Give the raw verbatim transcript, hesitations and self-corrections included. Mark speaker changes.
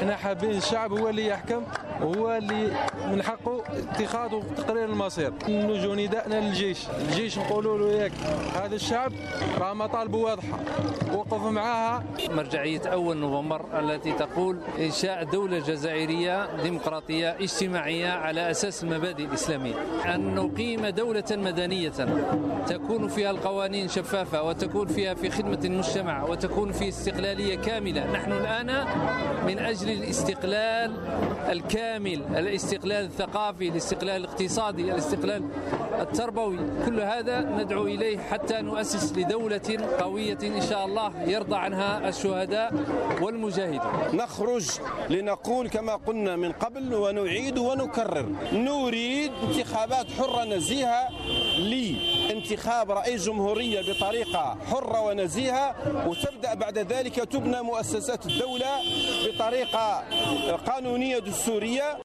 Speaker 1: احنا حابين الشعب هو اللي يحكم، وهو اللي من حقه اتخاذ وتقرير المصير. نوجهوا نداءنا للجيش، الجيش نقولوا له ياك هذا الشعب راه مطالبه واضحه، وقف معاها.
Speaker 2: مرجعيه اول نوفمبر التي تقول انشاء دوله جزائريه ديمقراطيه اجتماعيه على اساس المبادئ الاسلاميه، ان نقيم دوله مدنيه تكون فيها القوانين شفافه، وتكون فيها في خدمه المجتمع، وتكون في استقلاليه كامله. نحن الان من اجل الاستقلال الكامل، الاستقلال الثقافي، الاستقلال الاقتصادي، الاستقلال التربوي، كل هذا ندعو إليه حتى نؤسس لدولة قوية إن شاء الله يرضى عنها الشهداء والمجاهدين.
Speaker 3: نخرج لنقول كما قلنا من قبل ونعيد ونكرر، نريد انتخابات حرة نزيهة لانتخاب رئيس جمهورية بطريقة حرة ونزيهة، وتبدأ بعد ذلك تبنى مؤسسات الدولة بطريقة قانونية دستورية.